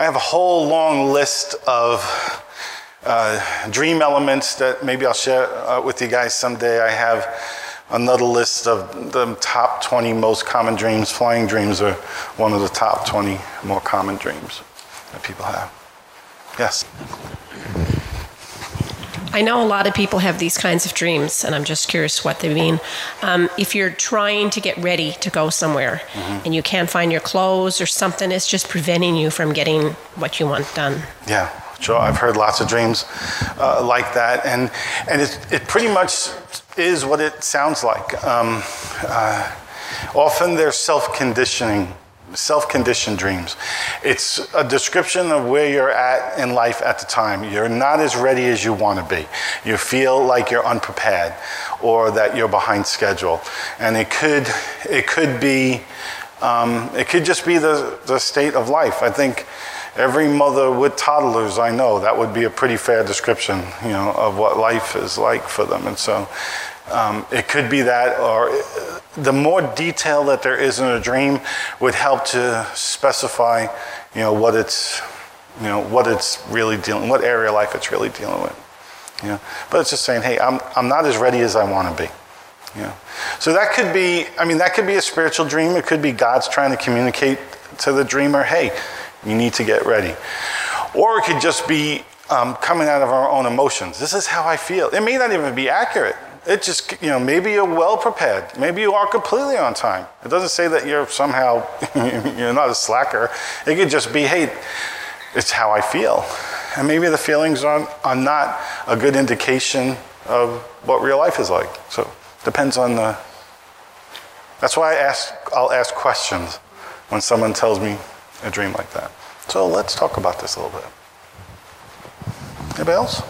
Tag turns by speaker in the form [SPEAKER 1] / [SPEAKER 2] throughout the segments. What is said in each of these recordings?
[SPEAKER 1] I have a whole long list of dream elements that maybe I'll share with you guys someday. I have another list of the top 20 most common dreams. Flying dreams are one of the top 20 more common dreams that people have. Yes?
[SPEAKER 2] I know a lot of people have these kinds of dreams, and I'm just curious what they mean. If you're trying to get ready to go somewhere and you can't find your clothes or something, it's just preventing you from getting what you want done.
[SPEAKER 1] Yeah, sure. I've heard lots of dreams like that, and it pretty much is what it sounds like. Often they're self-conditioned dreams. It's a description of where you're at in life at the time. You're not as ready as you want to be. You feel like you're unprepared or that you're behind schedule. And it could just be the state of life. I think every mother with toddlers I know, that would be a pretty fair description, of what life is like for them. And so it could be that, or the more detail that there is in a dream would help to specify, what it's really what area of life it's really dealing with. But it's just saying, hey, I'm not as ready as I want to be. So that could be a spiritual dream. It could be God's trying to communicate to the dreamer, hey, you need to get ready. Or it could just be coming out of our own emotions. This is how I feel. It may not even be accurate. It just, maybe you're well prepared. Maybe you are completely on time. It doesn't say that you're somehow, you're not a slacker. It could just be, hey, it's how I feel. And maybe the feelings are not a good indication of what real life is like. So it depends on that's why I'll ask questions when someone tells me a dream like that. So let's talk about this a little bit. Anybody else?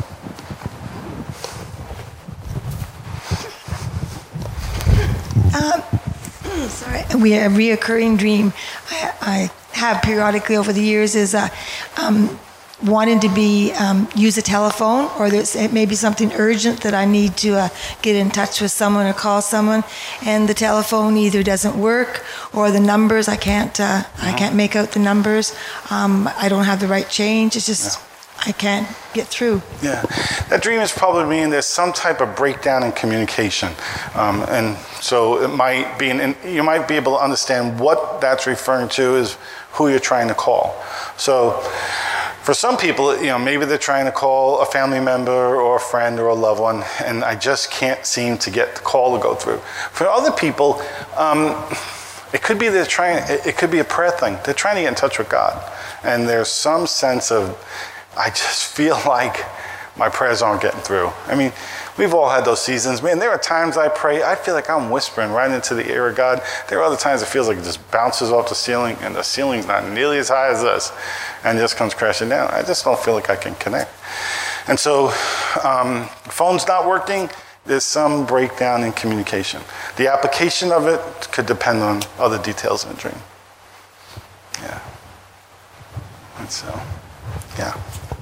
[SPEAKER 3] Sorry, a reoccurring dream I have periodically over the years is wanting to use a telephone, or it may be something urgent that I need to get in touch with someone or call someone, and the telephone either doesn't work or the numbers I can't make out the numbers. I don't have the right change. It's just I can't get through. Yeah,
[SPEAKER 1] that dream is probably meaning there's some type of breakdown in communication, and so it might be, you might be able to understand what that's referring to is who you're trying to call. So for some people, maybe they're trying to call a family member or a friend or a loved one, and I just can't seem to get the call to go through. For other people, it could be it could be a prayer thing. They're trying to get in touch with God, and there's some sense of, I just feel like my prayers aren't getting through. I mean, we've all had those seasons. Man, there are times I pray, I feel like I'm whispering right into the ear of God. There are other times it feels like it just bounces off the ceiling, and the ceiling's not nearly as high as this, and just comes crashing down. I just don't feel like I can connect. And so, phone's not working, there's some breakdown in communication. The application of it could depend on other details in the dream. Yeah. And so, yeah.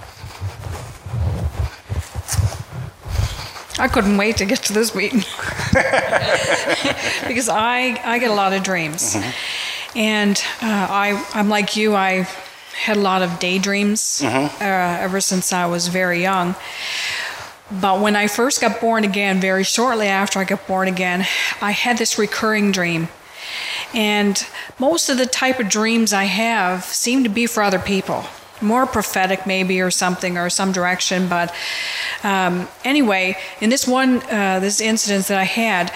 [SPEAKER 4] I couldn't wait to get to this meeting because I get a lot of dreams. And I'm like you, I had a lot of daydreams ever since I was very young. But when I first got born again, very shortly after I got born again, I had this recurring dream. And most of the type of dreams I have seem to be for other people. More prophetic maybe, or something, or some direction. But anyway, in this this incident that I had,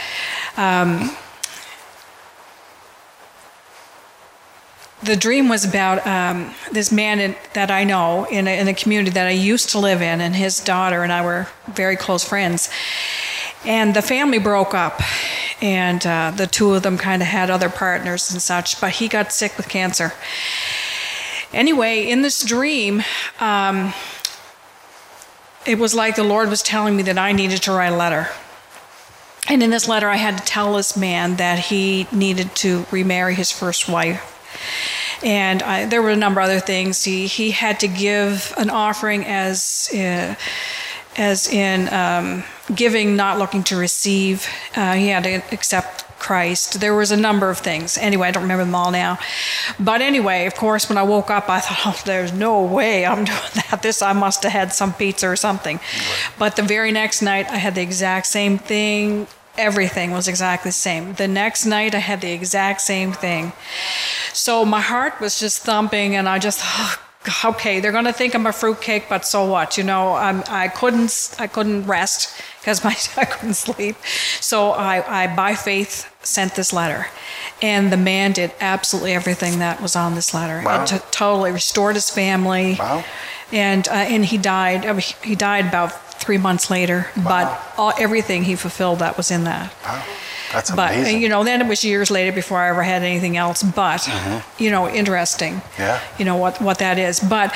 [SPEAKER 4] the dream was about this man that I know in a community that I used to live in, and his daughter and I were very close friends. And the family broke up, and the two of them kind of had other partners and such, but he got sick with cancer. Anyway, in this dream, it was like the Lord was telling me that I needed to write a letter. And in this letter, I had to tell this man that he needed to remarry his first wife. And there were a number of other things. He had to give an offering as in giving, not looking to receive. He had to accept Christ. There was a number of things. Anyway, I don't remember them all now. But anyway, of course, when I woke up, I thought, oh, there's no way I'm doing that. I must have had some pizza or something. Right. But the very next night, I had the exact same thing. Everything was exactly the same. The next night, I had the exact same thing. So my heart was just thumping, and I just thought, okay, they're going to think I'm a fruitcake, but so what? I couldn't rest because I couldn't sleep. So I, by faith, sent this letter. And the man did absolutely everything that was on this letter.
[SPEAKER 1] Wow.
[SPEAKER 4] It totally restored his family.
[SPEAKER 1] Wow.
[SPEAKER 4] And he died. He died about 3 months later.
[SPEAKER 1] Wow.
[SPEAKER 4] But everything he fulfilled that was in that.
[SPEAKER 1] Wow. That's amazing.
[SPEAKER 4] But, then it was years later before I ever had anything else. But, interesting.
[SPEAKER 1] Yeah.
[SPEAKER 4] What that is. But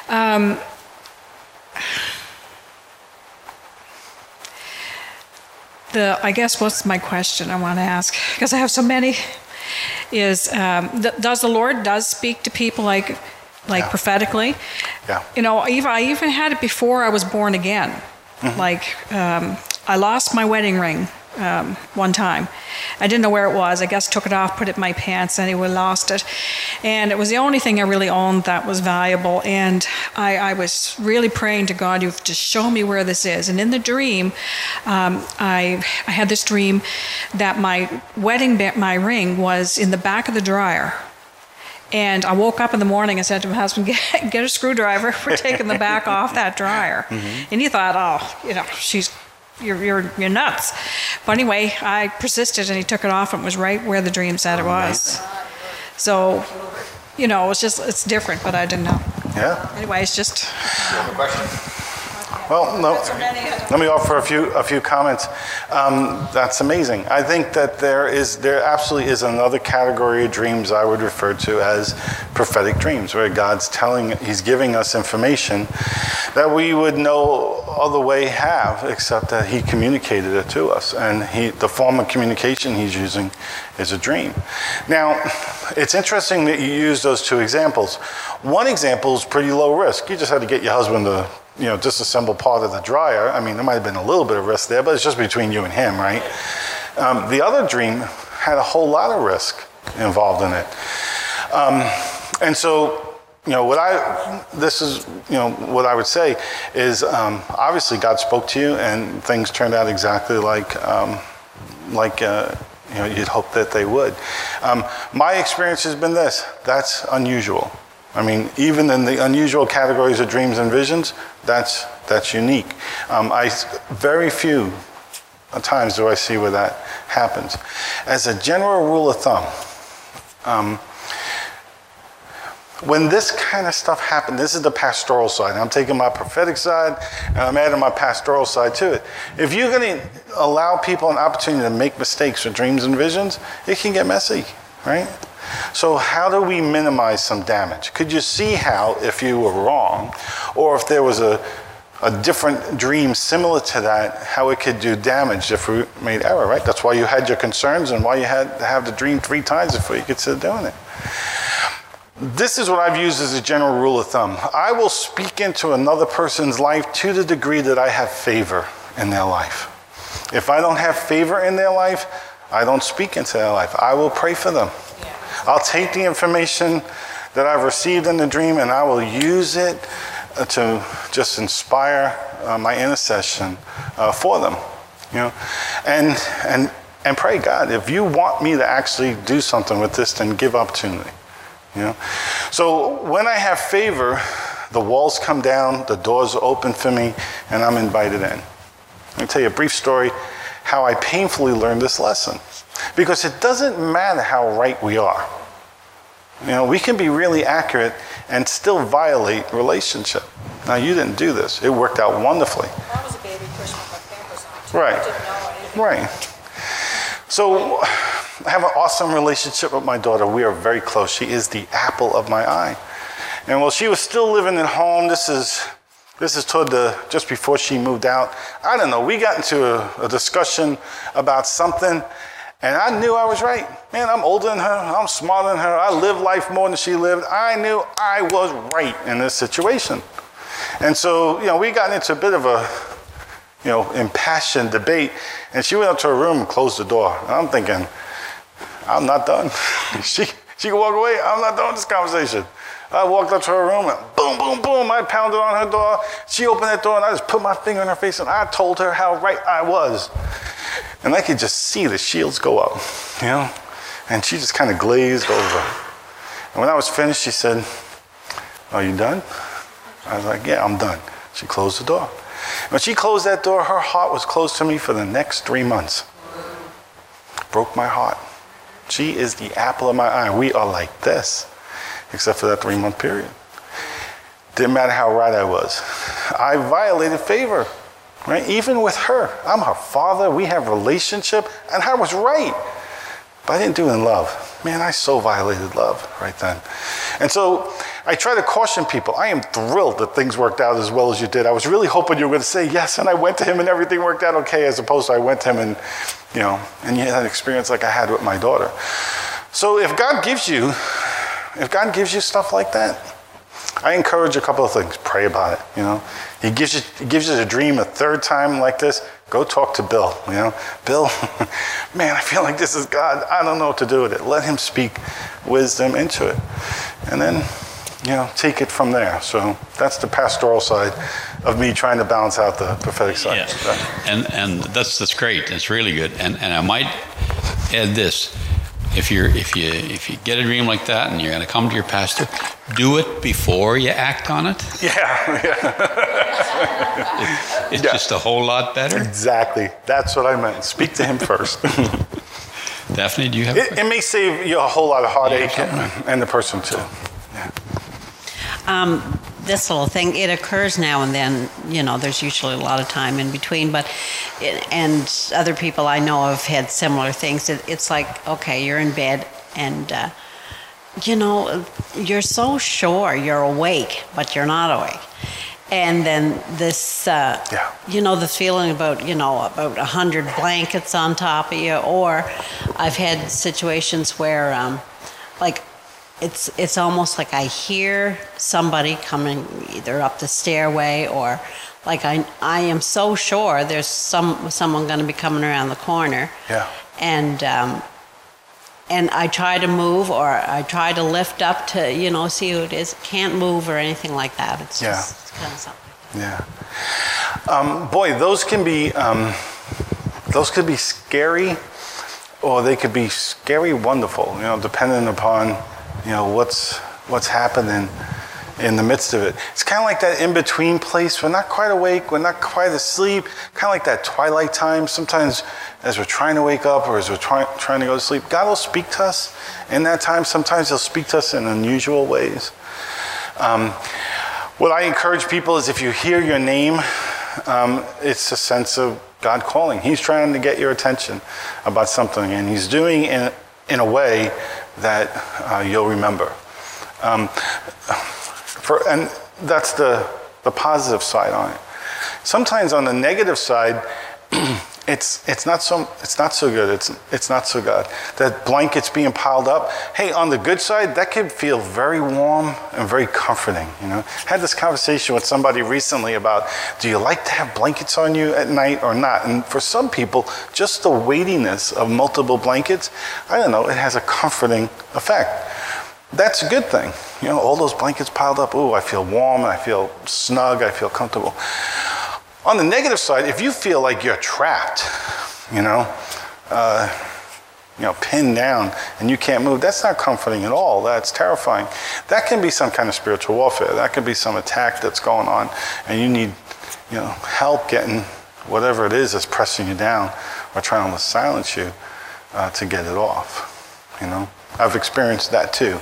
[SPEAKER 4] I guess what's my question I want to ask, because I have so many, is does the Lord speak to people like prophetically?
[SPEAKER 1] Yeah.
[SPEAKER 4] I even had it before I was born again. Mm-hmm. I lost my wedding ring one time. I didn't know where it was. I guess took it off, put it in my pants, anyway, lost it. And it was the only thing I really owned that was valuable. And I was really praying to God, you've just shown me where this is. And in the dream, I had this dream that my my ring was in the back of the dryer. And I woke up in the morning and said to my husband, get a screwdriver. We're taking the back off that dryer. Mm-hmm. And he thought, you're nuts. But anyway, I persisted and he took it off and it was right where the dream said it was. So, it's different, but I didn't know.
[SPEAKER 1] Yeah.
[SPEAKER 4] Anyway, it's just.
[SPEAKER 5] Do you have a question?
[SPEAKER 1] Well, no. Let me offer a few comments. That's amazing. I think that there absolutely is another category of dreams I would refer to as prophetic dreams, where He's giving us information that we would no other way have except that He communicated it to us, and the form of communication He's using is a dream. Now, it's interesting that you use those two examples. One example is pretty low risk. You just had to get your husband to disassemble part of the dryer. I mean, there might have been a little bit of risk there, but it's just between you and him, right? The other dream had a whole lot of risk involved in it. And so, what I would say is, obviously God spoke to you and things turned out exactly like you'd hope that they would. My experience has been this: that's unusual. I mean, even in the unusual categories of dreams and visions, that's unique. Very few times do I see where that happens. As a general rule of thumb, when this kind of stuff happens, this is the pastoral side. I'm taking my prophetic side and I'm adding my pastoral side to it. If you're going to allow people an opportunity to make mistakes with dreams and visions, it can get messy, right? So how do we minimize some damage? Could you see how, if you were wrong, or if there was a different dream similar to that, how it could do damage if we made error, right? That's why you had your concerns and why you had to have the dream 3 times before you consider doing it. This is what I've used as a general rule of thumb. I will speak into another person's life to the degree that I have favor in their life. If I don't have favor in their life, I don't speak into their life. I will pray for them. I'll take the information that I've received in the dream and I will use it to just inspire my intercession for them, and pray, God, if you want me to actually do something with this, then give opportunity, So when I have favor, the walls come down, the doors are open for me, and I'm invited in. Let me tell you a brief story how I painfully learned this lesson. Because it doesn't matter how right we are. We can be really accurate and still violate relationship. Now, you didn't do this. It worked out wonderfully.
[SPEAKER 6] I was a baby pushing my pampers on.
[SPEAKER 1] Right.
[SPEAKER 6] I didn't know anything.
[SPEAKER 1] Right. So I have an awesome relationship with my daughter. We are very close. She is the apple of my eye. And while she was still living at home, this is toward just before she moved out. I don't know. We got into a discussion about something. And I knew I was right. Man, I'm older than her. I'm smarter than her. I live life more than she lived. I knew I was right in this situation. And so, we got into a bit of a, impassioned debate. And she went up to her room and closed the door. And I'm thinking, I'm not done. She can walk away. I'm not done with this conversation. I walked up to her room and boom, boom, boom. I pounded on her door. She opened that door and I just put my finger in her face and I told her how right I was. And I could just see the shields go up, you know? And she just kind of glazed over. And when I was finished, she said, "Are you done?" I was like, "Yeah, I'm done." She closed the door. When she closed that door, her heart was closed to me for the next 3 months. Broke my heart. She is the apple of my eye. We are like this, except for that 3-month period. Didn't matter how right I was. I violated favor, right? Even with her. I'm her father. We have a relationship, and I was right. But I didn't do it in love. Man, I so violated love right then. And so I try to caution people. I am thrilled that things worked out as well as you did. I was really hoping you were going to say yes, and I went to him and everything worked out okay, as opposed to I went to him and, you know, and you had an experience like I had with my daughter. So if God gives you stuff like that, I encourage a couple of things. Pray about it, you know. He gives you a dream a third time like this, go talk to Bill, you know. Bill, man, I feel like this is God. I don't know what to do with it. Let him speak wisdom into it. And then, you know, take it from there. So that's the pastoral side of me trying to balance out the prophetic side.
[SPEAKER 5] Yeah. And that's great. It's really good. And I might add this. If you get a dream like that and you're going to come to your pastor, do it before you act on it.
[SPEAKER 1] Yeah.
[SPEAKER 5] It's just a whole lot better.
[SPEAKER 1] Exactly. That's what I meant. Speak to him first.
[SPEAKER 5] Daphne, do you have?
[SPEAKER 1] It may save you a whole lot of heartache and the person too. Yeah.
[SPEAKER 7] This little thing, it occurs now and then, you know, there's usually a lot of time in between, and other people I know have had similar things. It's like, okay, you're in bed and, you know, you're so sure you're awake, but you're not awake. And then this, you know, the feeling about 100 blankets on top of you, or I've had situations where, like, it's almost like I hear somebody coming either up the stairway or like I am so sure there's someone going to be coming around the corner. Yeah. And I try to move or I try to lift up to, you know, see who it is. Can't move or anything like that. It's just it's kind of something.
[SPEAKER 1] Yeah. Boy, those could be scary, or they could be scary wonderful, you know, depending upon, you know, what's happening in the midst of it. It's kind of like that in-between place. We're not quite awake. We're not quite asleep. Kind of like that twilight time. Sometimes as we're trying to wake up or as we're trying to go to sleep, God will speak to us in that time. Sometimes he'll speak to us in unusual ways. What I encourage people is if you hear your name, it's a sense of God calling. He's trying to get your attention about something, and he's doing it in a way that you'll remember. And that's the positive side on it. Sometimes on the negative side, it's not so good. It's not so good. That blankets being piled up. Hey, on the good side, that can feel very warm and very comforting. You know, I had this conversation with somebody recently about, do you like to have blankets on you at night or not? And for some people, just the weightiness of multiple blankets, I don't know, it has a comforting effect. That's a good thing. You know, all those blankets piled up. Ooh, I feel warm. I feel snug. I feel comfortable. On the negative side, if you feel like you're trapped, pinned down and you can't move, that's not comforting at all. That's terrifying. That can be some kind of spiritual warfare. That could be some attack that's going on, and you need, help getting whatever it is that's pressing you down or trying to silence you to get it off. I've experienced that too.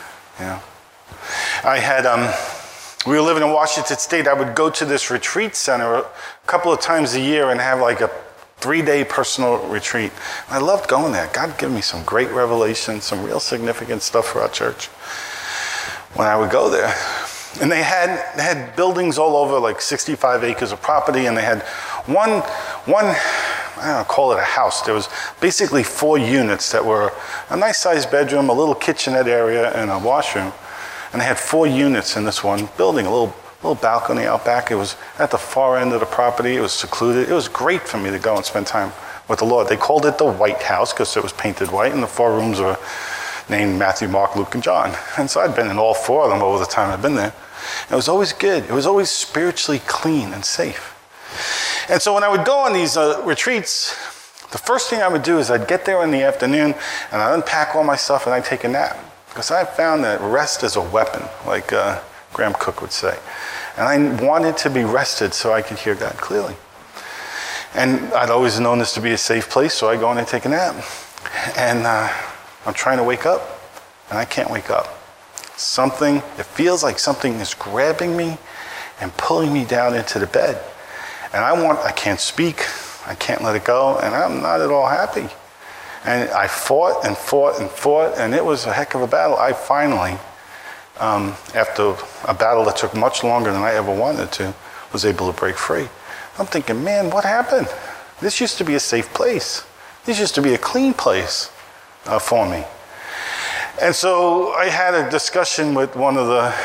[SPEAKER 1] I had. We were living in Washington State. I would go to this retreat center a couple of times a year and have like a 3-day personal retreat. I loved going there. God gave me some great revelation, some real significant stuff for our church when I would go there. And they had buildings all over, like 65 acres of property, and they had one, I don't know, call it a house. There was basically 4 units that were a nice sized bedroom, a little kitchenette area, and a washroom. And they had 4 units in this one building, a little balcony out back. It was at the far end of the property. It was secluded. It was great for me to go and spend time with the Lord. They called it the White House because it was painted white, and the 4 rooms were named Matthew, Mark, Luke, and John. And so I'd been in all 4 of them over the time I'd been there. And it was always good. It was always spiritually clean and safe. And so when I would go on these retreats, the first thing I would do is I'd get there in the afternoon and I'd unpack all my stuff and I'd take a nap. Because I found that rest is a weapon, like Graham Cook would say. And I wanted to be rested so I could hear God clearly. And I'd always known this to be a safe place, so I go in and take a nap. And I'm trying to wake up, and I can't wake up. It feels like something is grabbing me and pulling me down into the bed. And I can't speak, I can't let it go, and I'm not at all happy. And I fought and fought and fought, and it was a heck of a battle. I finally, after a battle that took much longer than I ever wanted to, was able to break free. I'm thinking, man, what happened? This used to be a safe place. This used to be a clean place for me. And so I had a discussion with one of the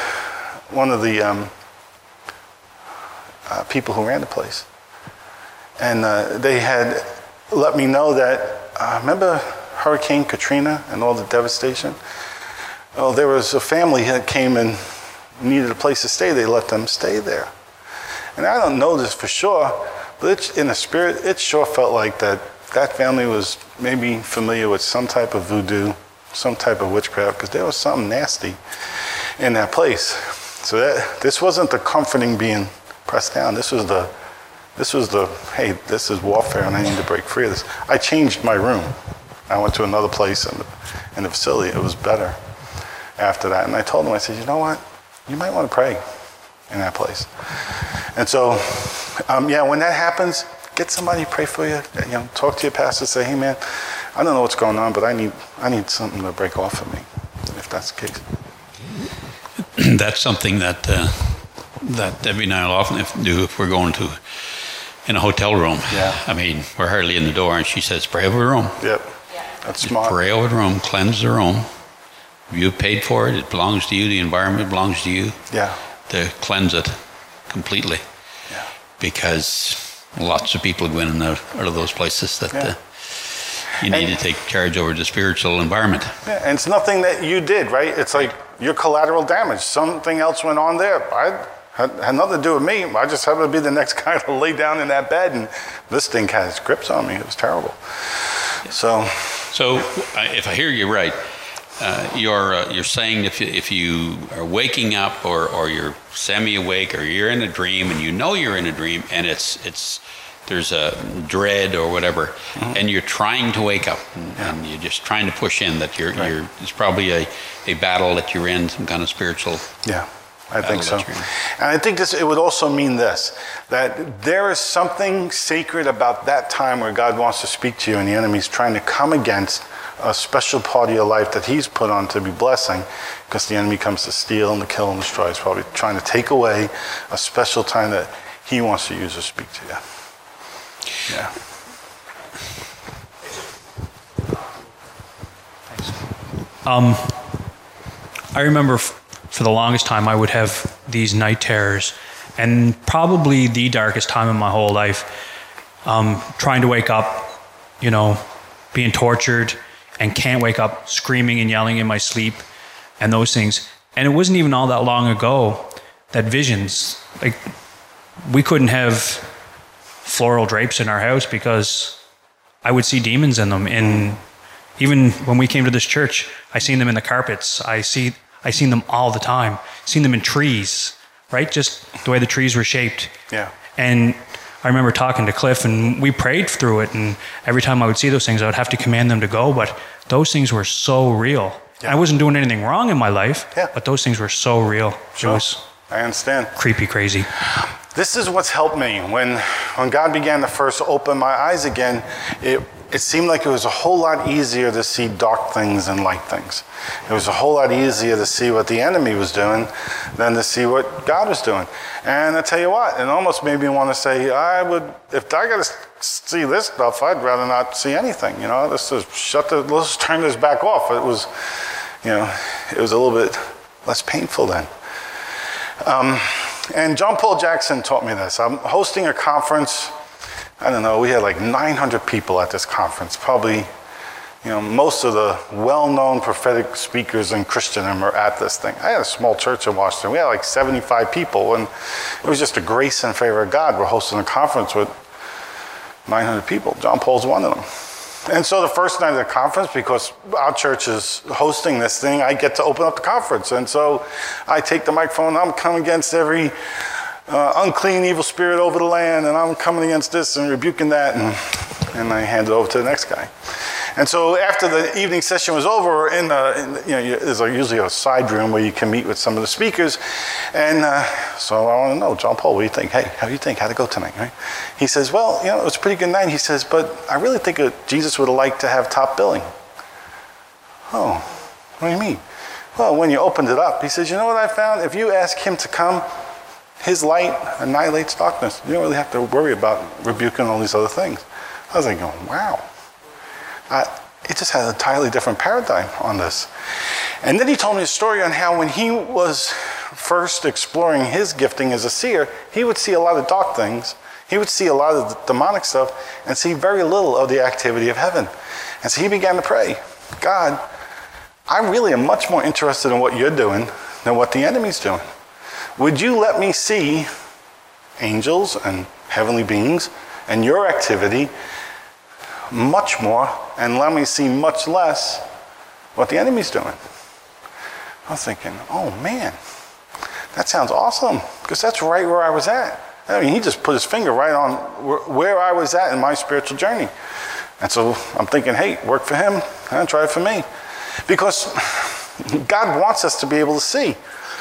[SPEAKER 1] people who ran the place. And they had let me know that, remember Hurricane Katrina and all the devastation? Well, there was a family that came and needed a place to stay. They let them stay there. And I don't know this for sure, but in the spirit, it sure felt like that family was maybe familiar with some type of voodoo, some type of witchcraft, because there was something nasty in that place. So this wasn't the comforting being pressed down. This was the, hey, this is warfare and I need to break free of this. I changed my room. I went to another place in the facility. It was better after that. And I told them, I said, you know what? You might want to pray in that place. And so, when that happens, get somebody to pray for you. Talk to your pastor, say, hey man, I don't know what's going on, but I need something to break off of me, if that's the case.
[SPEAKER 5] That's something that Debbie and I will often do if we're going to in a hotel room.
[SPEAKER 1] Yeah.
[SPEAKER 5] I mean, we're hardly in the door, and she says, pray over the room.
[SPEAKER 1] Yep. That's smart.
[SPEAKER 5] Pray over the room, cleanse the room. You paid for it. It belongs to you. The environment belongs to you.
[SPEAKER 1] Yeah.
[SPEAKER 5] To cleanse it completely.
[SPEAKER 1] Yeah.
[SPEAKER 5] Because lots of people go in and out of those places that you need to take charge over the spiritual environment.
[SPEAKER 1] Yeah, and it's nothing that you did, right? It's like your collateral damage. Something else went on there. Had nothing to do with me. I just happened to be the next guy to lay down in that bed, and this thing had its grips on me. It was terrible. So if I hear you right, you're saying if you are waking up or you're semi-awake or you're in a dream and you know you're in a dream and there's a dread or whatever, mm-hmm. and you're trying to wake up and you're just trying to push in that it's probably a battle that you're in, some kind of spiritual. Yeah. I think so. And I think it would also mean this, that there is something sacred about that time where God wants to speak to you and the enemy's trying to come against a special part of your life that he's put on to be blessing, because the enemy comes to steal and to kill and destroy. He's probably trying to take away a special time that he wants to use to speak to you. Yeah.
[SPEAKER 8] I remember for the longest time, I would have these night terrors, and probably the darkest time in my whole life, trying to wake up, being tortured and can't wake up, screaming and yelling in my sleep and those things. And it wasn't even all that long ago that visions, like we couldn't have floral drapes in our house because I would see demons in them. And even when we came to this church, I seen them in the carpets. I seen them all the time. Seen them in trees, right? Just the way the trees were shaped.
[SPEAKER 1] Yeah.
[SPEAKER 8] And I remember talking to Cliff, and we prayed through it. And every time I would see those things, I would have to command them to go. But those things were so real. Yeah. I wasn't doing anything wrong in my life, but those things were so real.
[SPEAKER 1] Sure.
[SPEAKER 8] It was
[SPEAKER 1] I understand.
[SPEAKER 8] Creepy, crazy.
[SPEAKER 1] This is what's helped me. When God began to first open my eyes again, it seemed like it was a whole lot easier to see dark things and light things. It was a whole lot easier to see what the enemy was doing than to see what God was doing. And I tell you what, it almost made me want to say, if I got to see this stuff, I'd rather not see anything. Let's just turn this back off. It was, it was a little bit less painful then. And John Paul Jackson taught me this. I'm hosting a conference I don't know, we had like 900 people at this conference, probably, most of the well-known prophetic speakers in Christendom are at this thing. I had a small church in Washington. We had like 75 people, and it was just a grace and favor of God. We're hosting a conference with 900 people. John Paul's one of them. And so the first night of the conference, because our church is hosting this thing, I get to open up the conference. And so I take the microphone, I'm coming against every unclean, evil spirit over the land, and I'm coming against this and rebuking that, and I hand it over to the next guy. And so after the evening session was over, there's usually a side room where you can meet with some of the speakers. And so I want to know, John Paul, what do you think? Hey, how do you think? How'd it go tonight? Right? He says, well, it was a pretty good night. He says, but I really think Jesus would have liked to have top billing. Oh, what do you mean? Well, when you opened it up, he says, you know what I found? If you ask him to come, his light annihilates darkness. You don't really have to worry about rebuking all these other things. I was like, wow. It just had an entirely different paradigm on this. And then he told me a story on how when he was first exploring his gifting as a seer, he would see a lot of dark things. He would see a lot of demonic stuff and see very little of the activity of heaven. And so he began to pray, God, I really am much more interested in what you're doing than what the enemy's doing. Would you let me see angels and heavenly beings and your activity much more, and let me see much less what the enemy's doing? I was thinking, oh man, that sounds awesome, because that's right where I was at. I mean, he just put his finger right on where I was at in my spiritual journey. And so I'm thinking, hey, work for him, and try it for me. Because God wants us to be able to see.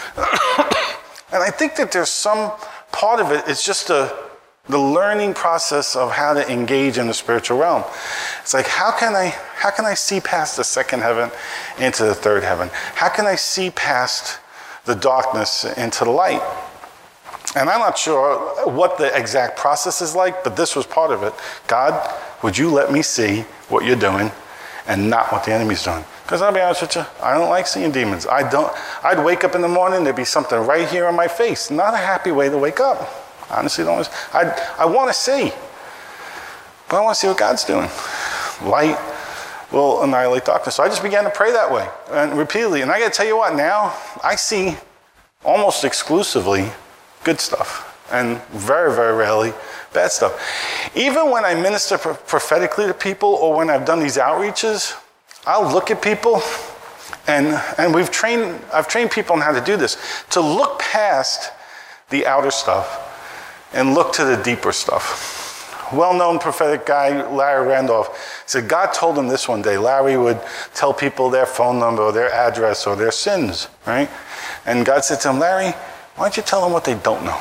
[SPEAKER 1] And I think that there's some part of it, it's just the learning process of how to engage in the spiritual realm. It's like, how can I see past the second heaven into the third heaven? How can I see past the darkness into the light? And I'm not sure what the exact process is like, but this was part of it. God, would you let me see what you're doing and not what the enemy's doing? Because I'll be honest with you, I don't like seeing demons. I'd wake up in the morning, there'd be something right here on my face. Not a happy way to wake up. Honestly, I want to see, but I want to see what God's doing. Light will annihilate darkness. So I just began to pray that way and repeatedly. And I got to tell you what, now I see almost exclusively good stuff and very, very rarely bad stuff. Even when I minister prophetically to people or when I've done these outreaches, I'll look at people and I've trained people on how to do this, to look past the outer stuff and look to the deeper stuff. Well-known prophetic guy, Larry Randolph, said God told him this one day. Larry would tell people their phone number or their address or their sins, right? And God said to him, Larry, why don't you tell them what they don't know?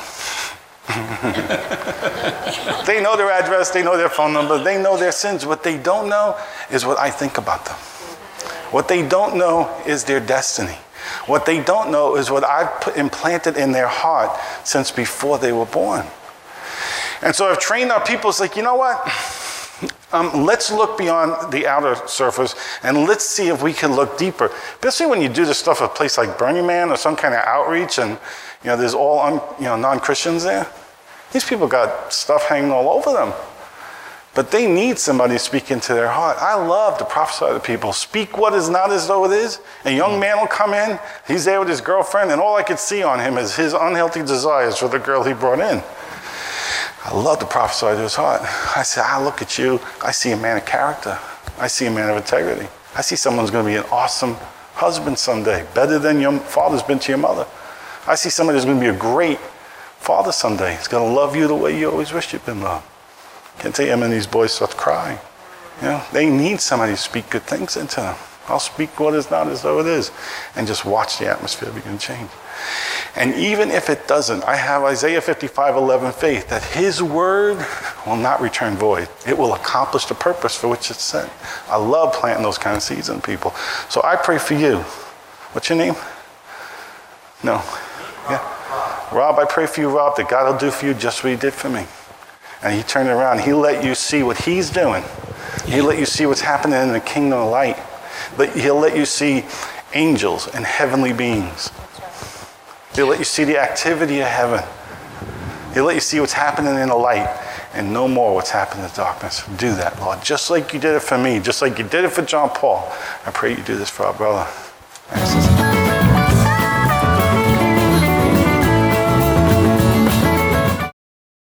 [SPEAKER 1] They know their address, they know their phone number, they know their sins. What they don't know is what I think about them. What they don't know is their destiny. What they don't know is what I've implanted in their heart since before they were born. And so I've trained our people. It's like, you know what? Let's look beyond the outer surface and let's see if we can look deeper. Especially when you do this stuff at a place like Burning Man or some kind of outreach and there's all non-Christians there. These people got stuff hanging all over them. But they need somebody to speak into their heart. I love to prophesy to people. Speak what is not as though it is. A young man will come in. He's there with his girlfriend, and all I could see on him is his unhealthy desires for the girl he brought in. I love to prophesy to his heart. I say, I look at you. I see a man of character. I see a man of integrity. I see someone's going to be an awesome husband someday, better than your father's been to your mother. I see somebody who's going to be a great father someday. He's going to love you the way you always wished you'd been loved. Can't tell you how many of these boys start crying. They need somebody to speak good things into them. I'll speak what is not as though it is, and just watch the atmosphere begin to change. And even if it doesn't, I have Isaiah 55:11 faith that his word will not return void. It will accomplish the purpose for which it's sent. I love planting those kind of seeds in people. So I pray for you. What's your name? No. Yeah. Rob, I pray for you, Rob, that God will do for you just what he did for me. And he turned it around. He let you see what he's doing. He'll let you see what's happening in the kingdom of light. He'll let you see angels and heavenly beings. He'll let you see the activity of heaven. He'll let you see what's happening in the light. and no more what's happened in the darkness. Do that, Lord, just like you did it for me, just like you did it for John Paul. I pray you do this for our brother.